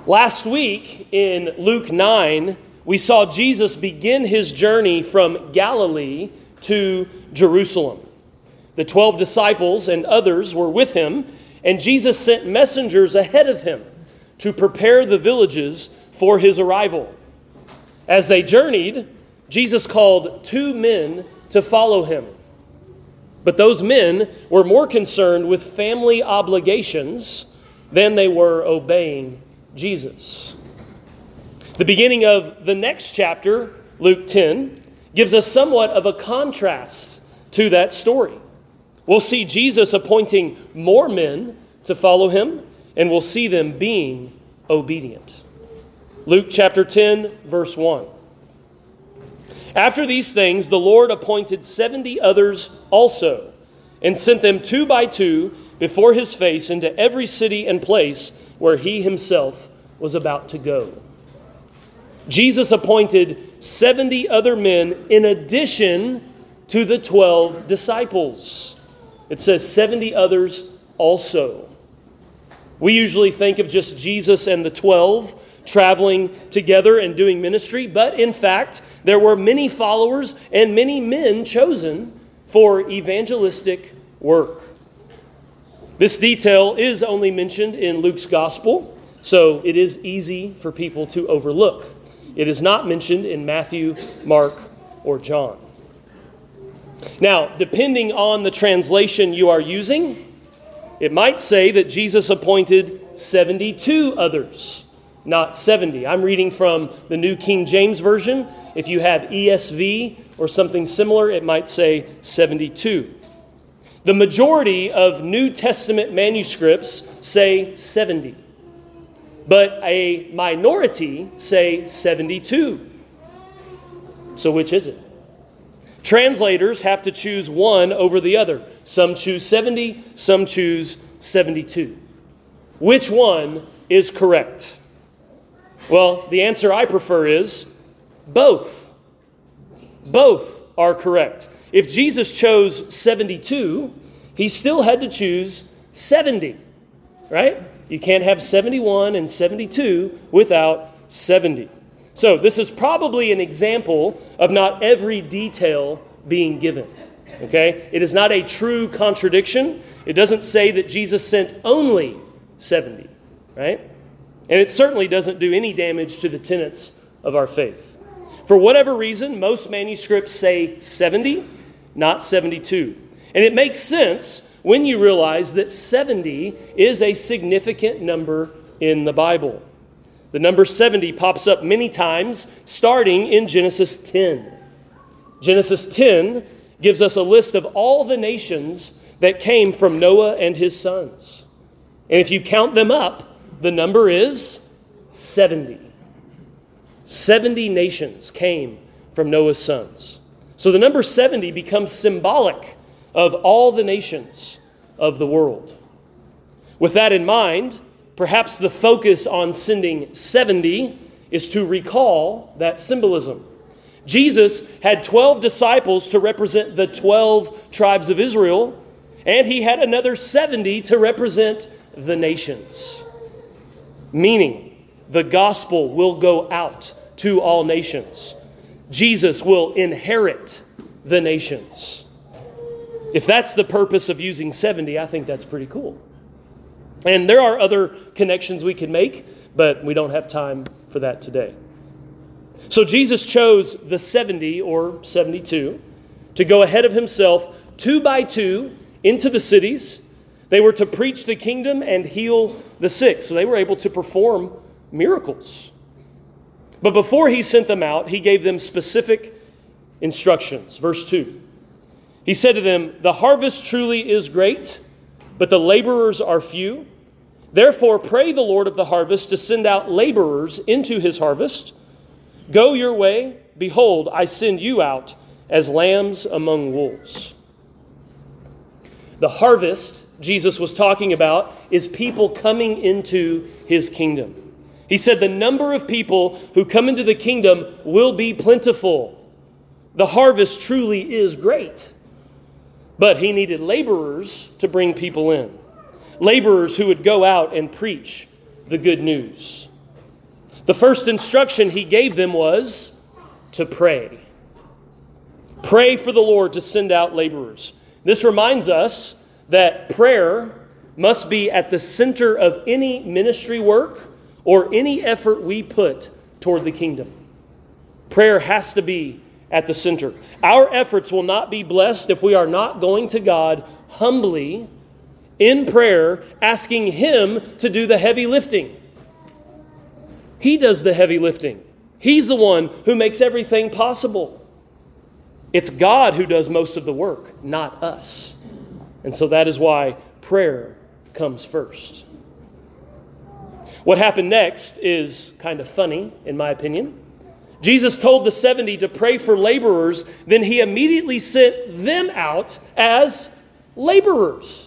Last week in Luke 9, we saw Jesus begin his journey from Galilee to Jerusalem. The 12 disciples and others were with him, and Jesus sent messengers ahead of him to prepare the villages for his arrival. As they journeyed, Jesus called 2 men to follow him. But those men were more concerned with family obligations than they were obeying Jesus. The beginning of the next chapter, Luke 10, gives us somewhat of a contrast to that story. We'll see Jesus appointing more men to follow him, and we'll see them being obedient. Luke chapter 10, verse 1. After these things, the Lord appointed 70 others also, and sent them 2 by 2 before his face into every city and place where he himself was about to go. Jesus appointed 70 other men in addition to the 12 disciples. It says 70 others also. We usually think of just Jesus and the 12 traveling together and doing ministry, but in fact, there were many followers and many men chosen for evangelistic work. This detail is only mentioned in Luke's gospel, so it is easy for people to overlook. It is not mentioned in Matthew, Mark, or John. Now, depending on the translation you are using, it might say that Jesus appointed 72 others, not 70. I'm reading from the New King James Version. If you have ESV or something similar, it might say 72. The majority of New Testament manuscripts say 70, but a minority say 72. So which is it? Translators have to choose one over the other. Some choose 70, some choose 72. Which one is correct? Well, the answer I prefer is both. Both are correct. If Jesus chose 72, he still had to choose 70, right? You can't have 71 and 72 without 70. So this is probably an example of not every detail being given, okay? It is not a true contradiction. It doesn't say that Jesus sent only 70, right? And it certainly doesn't do any damage to the tenets of our faith. For whatever reason, most manuscripts say 70, not 72. And it makes sense when you realize that 70 is a significant number in the Bible. The number 70 pops up many times, starting in Genesis 10. Genesis 10 gives us a list of all the nations that came from Noah and his sons. And if you count them up, the number is 70. 70 nations came from Noah's sons. So the number 70 becomes symbolic of all the nations of the world. With that in mind, perhaps the focus on sending 70 is to recall that symbolism. Jesus had 12 disciples to represent the 12 tribes of Israel, and he had another 70 to represent the nations. Meaning, the gospel will go out to all nations. Jesus will inherit the nations. If that's the purpose of using 70, I think that's pretty cool. And there are other connections we can make, but we don't have time for that today. So Jesus chose the 70 or 72 to go ahead of himself 2 by 2 into the cities. They were to preach the kingdom and heal the sick. So they were able to perform miracles. But before he sent them out, he gave them specific instructions. Verse 2. He said to them, "The harvest truly is great, but the laborers are few. Therefore pray the Lord of the harvest to send out laborers into his harvest. Go your way. Behold, I send you out as lambs among wolves." The harvest Jesus was talking about is people coming into his kingdom. He said the number of people who come into the kingdom will be plentiful. The harvest truly is great. But he needed laborers to bring people in. Laborers who would go out and preach the good news. The first instruction he gave them was to pray. Pray for the Lord to send out laborers. This reminds us that prayer must be at the center of any ministry work or any effort we put toward the kingdom. Prayer has to be at the center. Our efforts will not be blessed if we are not going to God humbly in prayer, asking Him to do the heavy lifting. He does the heavy lifting. He's the one who makes everything possible. It's God who does most of the work, not us. And so that is why prayer comes first. What happened next is kind of funny, in my opinion. Jesus told the 70 to pray for laborers, then He immediately sent them out as laborers.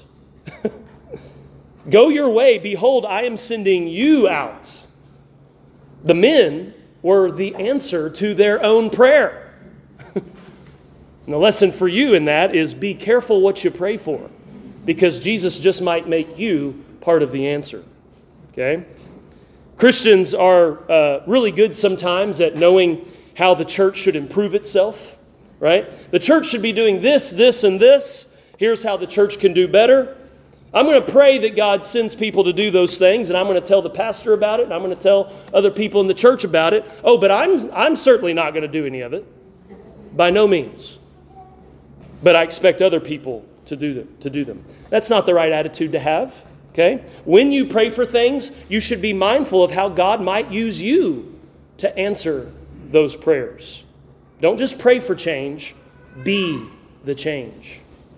Go your way, behold, I am sending you out. The men were the answer to their own prayer. And the lesson for you in that is be careful what you pray for, because Jesus just might make you part of the answer. Okay? Christians are really good sometimes at knowing how the church should improve itself, right? The church should be doing this, this, and this. Here's how the church can do better. I'm going to pray that God sends people to do those things, and I'm going to tell the pastor about it, and I'm going to tell other people in the church about it. Oh, but I'm certainly not going to do any of it. By no means. But I expect other people to do them. That's not the right attitude to have. Okay? When you pray for things, you should be mindful of how God might use you to answer those prayers. Don't just pray for change, be the change.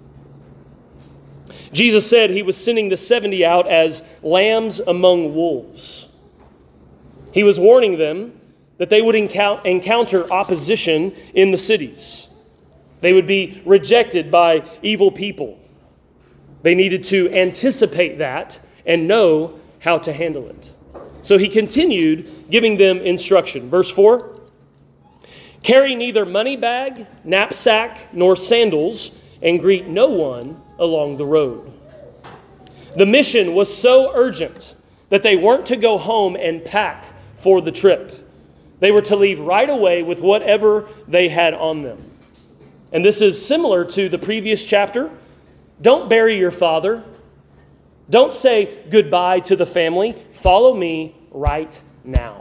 Jesus said He was sending the 70 out as lambs among wolves. He was warning them that they would encounter opposition in the cities. They would be rejected by evil people. They needed to anticipate that and know how to handle it. So He continued giving them instruction. Verse 4, carry neither money bag, knapsack, nor sandals, and greet no one along the road. The mission was so urgent that they weren't to go home and pack for the trip. They were to leave right away with whatever they had on them. And this is similar to the previous chapter. Don't bury your father. Don't say goodbye to the family. Follow me right now.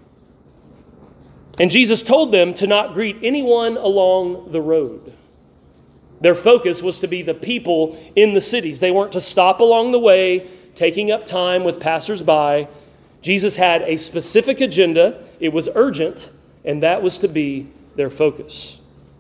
And Jesus told them to not greet anyone along the road. Their focus was to be the people in the cities. They weren't to stop along the way, taking up time with passersby. Jesus had a specific agenda. It was urgent, and that was to be their focus.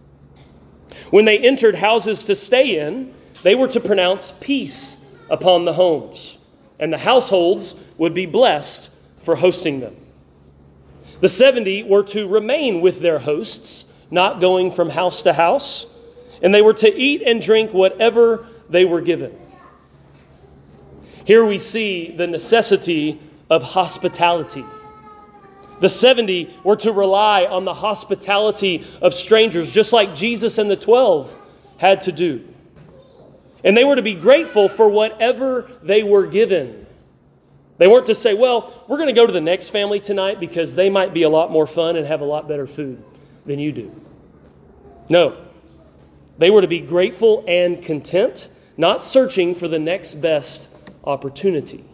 When they entered houses to stay in, they were to pronounce peace upon the homes, and the households would be blessed for hosting them. The 70 were to remain with their hosts, not going from house to house, and they were to eat and drink whatever they were given. Here we see the necessity of hospitality. The 70 were to rely on the hospitality of strangers, just like Jesus and the 12 had to do. And they were to be grateful for whatever they were given. They weren't to say, well, we're going to go to the next family tonight because they might be a lot more fun and have a lot better food than you do. No. They were to be grateful and content, not searching for the next best opportunity.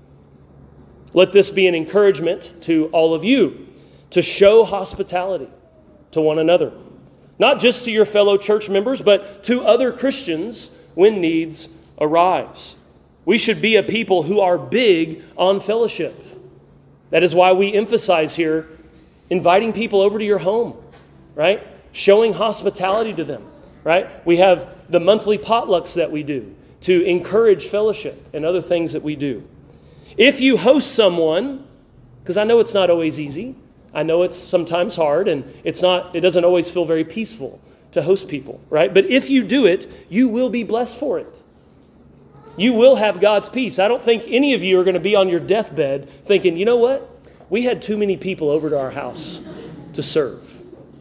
Let this be an encouragement to all of you to show hospitality to one another. Not just to your fellow church members, but to other Christians when needs arise. We should be a people who are big on fellowship. That is why we emphasize here inviting people over to your home, right? Showing hospitality to them, right? We have the monthly potlucks that we do to encourage fellowship and other things that we do. If you host someone, because I know it's not always easy, I know it's sometimes hard, and it doesn't always feel very peaceful to host people, right? But if you do it, you will be blessed for it. You will have God's peace. I don't think any of you are going to be on your deathbed thinking, you know what? We had too many people over to our house to serve.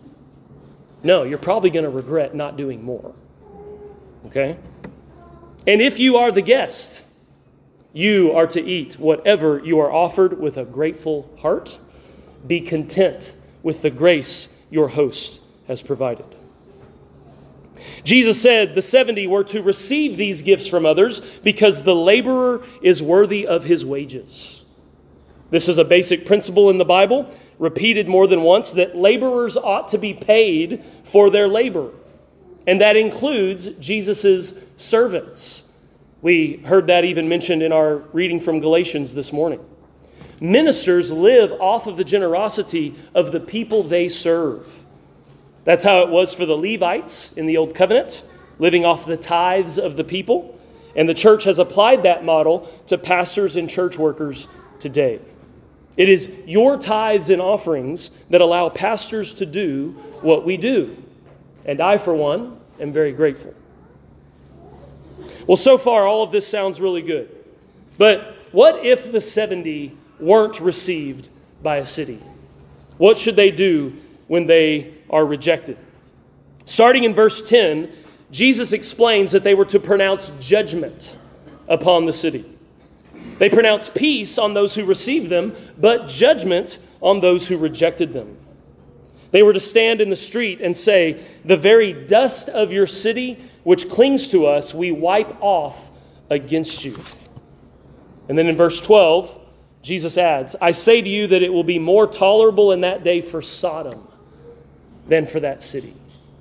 No, you're probably going to regret not doing more. Okay? And if you are the guest, you are to eat whatever you are offered with a grateful heart, be content with the grace your host has provided. Jesus said the 70 were to receive these gifts from others because the laborer is worthy of his wages. This is a basic principle in the Bible, repeated more than once, that laborers ought to be paid for their labor. And that includes Jesus' servants. We heard that even mentioned in our reading from Galatians this morning. Ministers live off of the generosity of the people they serve. That's how it was for the Levites in the Old Covenant, living off the tithes of the people. And the church has applied that model to pastors and church workers today. It is your tithes and offerings that allow pastors to do what we do. And I, for one, am very grateful. Well, so far, all of this sounds really good. But what if the 70 weren't received by a city? What should they do when they are rejected? Starting in verse 10, Jesus explains that they were to pronounce judgment upon the city. They pronounced peace on those who received them, but judgment on those who rejected them. They were to stand in the street and say, "The very dust of your city, which clings to us, we wipe off against you." And then in verse 12, Jesus adds, "I say to you that it will be more tolerable in that day for Sodom than for that city."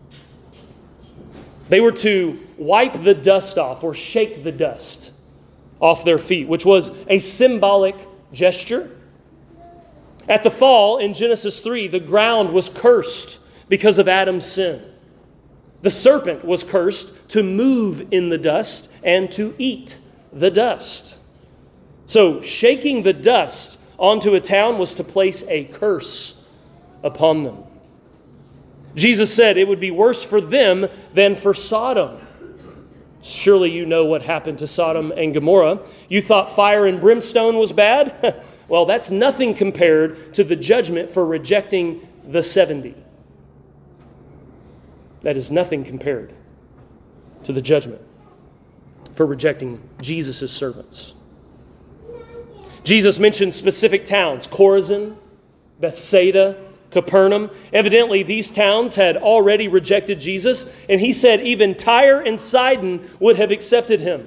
They were to wipe the dust off, or shake the dust off their feet, which was a symbolic gesture. At the fall in Genesis 3, the ground was cursed because of Adam's sin. The serpent was cursed to move in the dust and to eat the dust. So shaking the dust onto a town was to place a curse upon them. Jesus said it would be worse for them than for Sodom. Surely you know what happened to Sodom and Gomorrah. You thought fire and brimstone was bad? Well, that's nothing compared to the judgment for rejecting the 70. That is nothing compared to the judgment for rejecting Jesus' servants. Jesus mentioned specific towns: Chorazin, Bethsaida, Capernaum. Evidently, these towns had already rejected Jesus, and he said even Tyre and Sidon would have accepted him.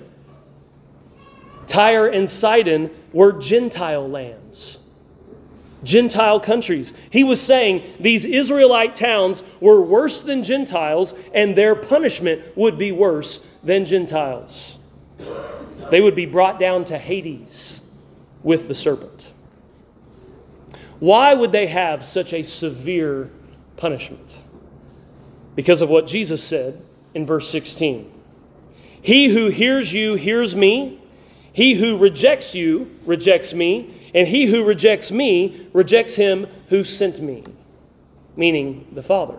Tyre and Sidon were Gentile lands, Gentile countries. He was saying these Israelite towns were worse than Gentiles, and their punishment would be worse than Gentiles. They would be brought down to Hades with the serpent. Why would they have such a severe punishment? Because of what Jesus said in verse 16. "He who hears you hears me. He who rejects you rejects me. And he who rejects me rejects him who sent me," meaning the Father.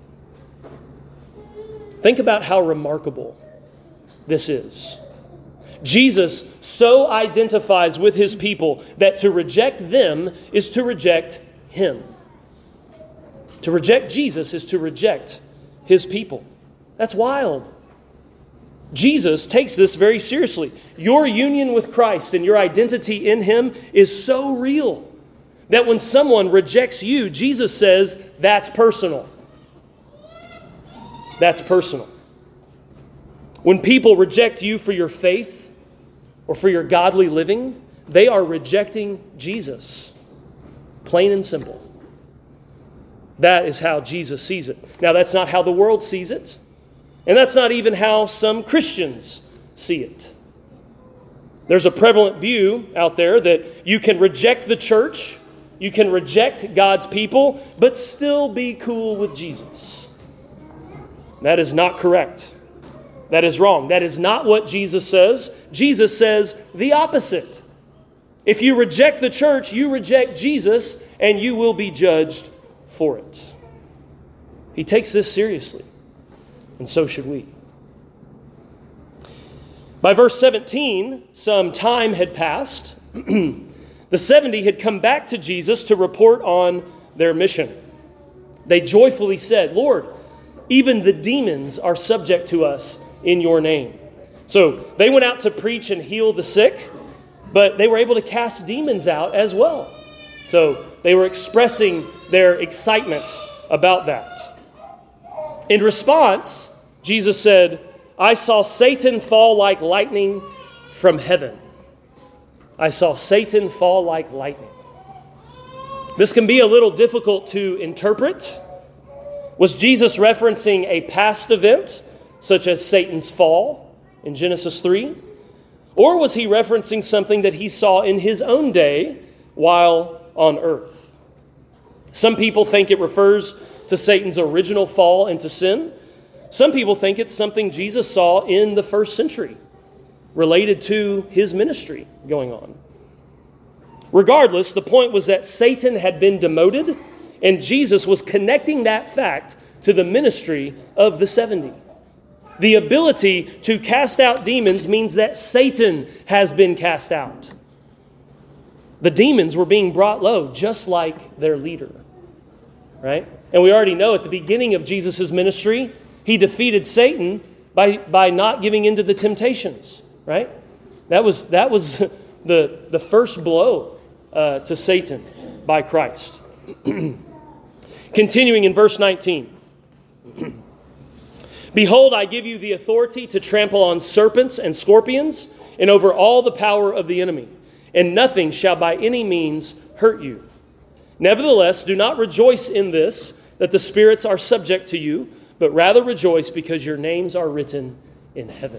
Think about how remarkable this is. Jesus so identifies with his people that to reject them is to reject him. To reject Jesus is to reject his people. That's wild. Jesus takes this very seriously. Your union with Christ and your identity in him is so real that when someone rejects you, Jesus says, that's personal. That's personal. When people reject you for your faith or for your godly living, they are rejecting Jesus. Plain and simple. That is how Jesus sees it. Now, that's not how the world sees it. And that's not even how some Christians see it. There's a prevalent view out there that you can reject the church, you can reject God's people, but still be cool with Jesus. That is not correct. That is wrong. That is not what Jesus says. Jesus says the opposite. If you reject the church, you reject Jesus, and you will be judged for it. He takes this seriously, and so should we. By verse 17, some time had passed. The 70 had come back to Jesus to report on their mission. They joyfully said, "Lord, even the demons are subject to us in your name." So they went out to preach and heal the sick, but they were able to cast demons out as well. So they were expressing their excitement about that. In response, Jesus said, I saw Satan fall like lightning from heaven. I saw Satan fall like lightning. This can be a little difficult to interpret. Was Jesus referencing a past event, such as Satan's fall in Genesis 3? Or was he referencing something that he saw in his own day while on earth? Some people think it refers to Satan's original fall into sin. Some people think it's something Jesus saw in the first century, related to his ministry going on. Regardless, the point was that Satan had been demoted, and Jesus was connecting that fact to the ministry of the 70. The ability to cast out demons means that Satan has been cast out. The demons were being brought low, just like their leader. Right? And we already know at the beginning of Jesus' ministry, he defeated Satan by not giving into the temptations. Right? That was the first blow to Satan by Christ. Continuing in verse 19. Behold, I give you the authority to trample on serpents and scorpions and over all the power of the enemy, and nothing shall by any means hurt you. Nevertheless, do not rejoice in this, that the spirits are subject to you, but rather rejoice because your names are written in heaven.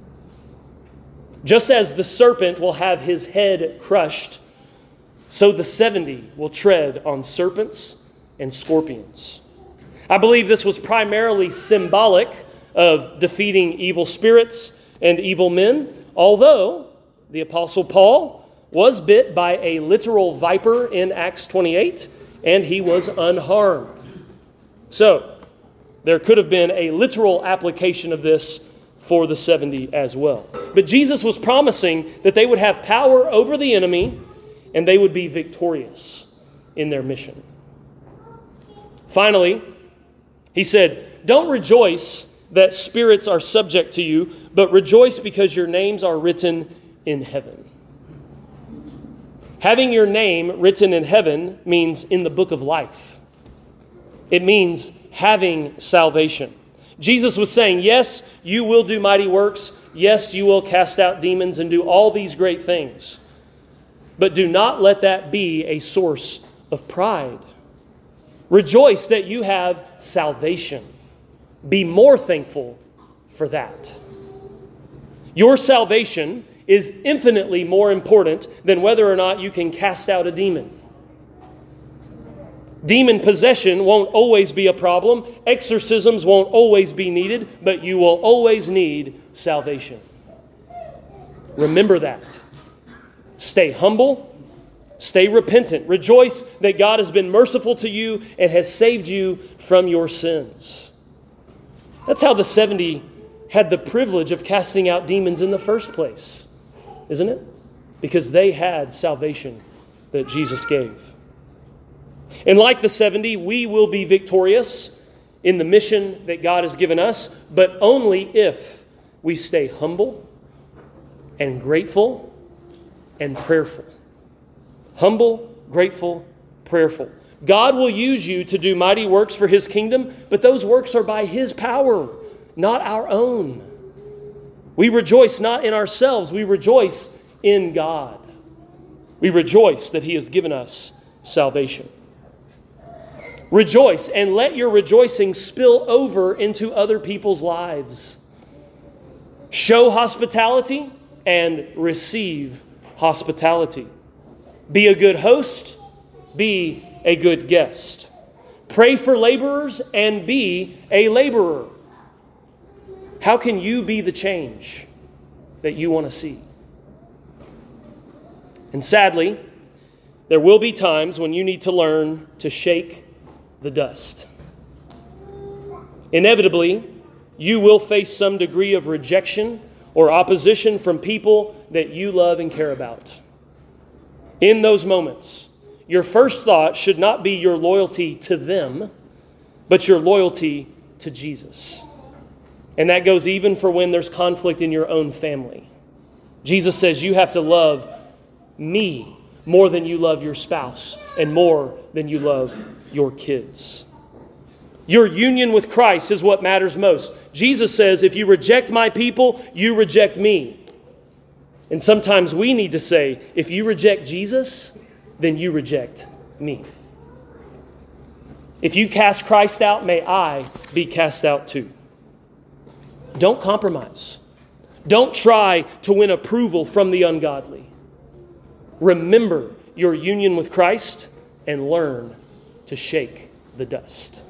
Just as the serpent will have his head crushed, so the 70 will tread on serpents and scorpions. I believe this was primarily symbolic of defeating evil spirits and evil men, although the Apostle Paul was bit by a literal viper in Acts 28, and he was unharmed. So, there could have been a literal application of this for the 70 as well. But Jesus was promising that they would have power over the enemy and they would be victorious in their mission. Finally, he said, don't rejoice that spirits are subject to you, but rejoice because your names are written in heaven. Having your name written in heaven means in the book of life. It means having salvation. Jesus was saying, yes, you will do mighty works. Yes, you will cast out demons and do all these great things. But do not let that be a source of pride. Rejoice that you have salvation. Be more thankful for that. Your salvation is infinitely more important than whether or not you can cast out a demon. Demon possession won't always be a problem. Exorcisms won't always be needed, but you will always need salvation. Remember that. Stay humble. Stay repentant. Rejoice that God has been merciful to you and has saved you from your sins. That's how the 70 had the privilege of casting out demons in the first place, isn't it? Because they had salvation that Jesus gave. And like the 70, we will be victorious in the mission that God has given us, but only if we stay humble and grateful and prayerful. Humble, grateful, prayerful. God will use you to do mighty works for His kingdom, but those works are by His power, not our own. We rejoice not in ourselves, we rejoice in God. We rejoice that He has given us salvation. Rejoice, and let your rejoicing spill over into other people's lives. Show hospitality and receive hospitality. Be a good host, be a good guest. Pray for laborers and be a laborer. How can you be the change that you want to see? And sadly, there will be times when you need to learn to shake the dust. Inevitably, you will face some degree of rejection or opposition from people that you love and care about. In those moments, your first thought should not be your loyalty to them, but your loyalty to Jesus. And that goes even for when there's conflict in your own family. Jesus says you have to love me more than you love your spouse and more than you love your kids. Your union with Christ is what matters most. Jesus says, if you reject my people, you reject me. And sometimes we need to say, if you reject Jesus, then you reject me. If you cast Christ out, may I be cast out too. Don't compromise. Don't try to win approval from the ungodly. Remember your union with Christ and learn to shake the dust.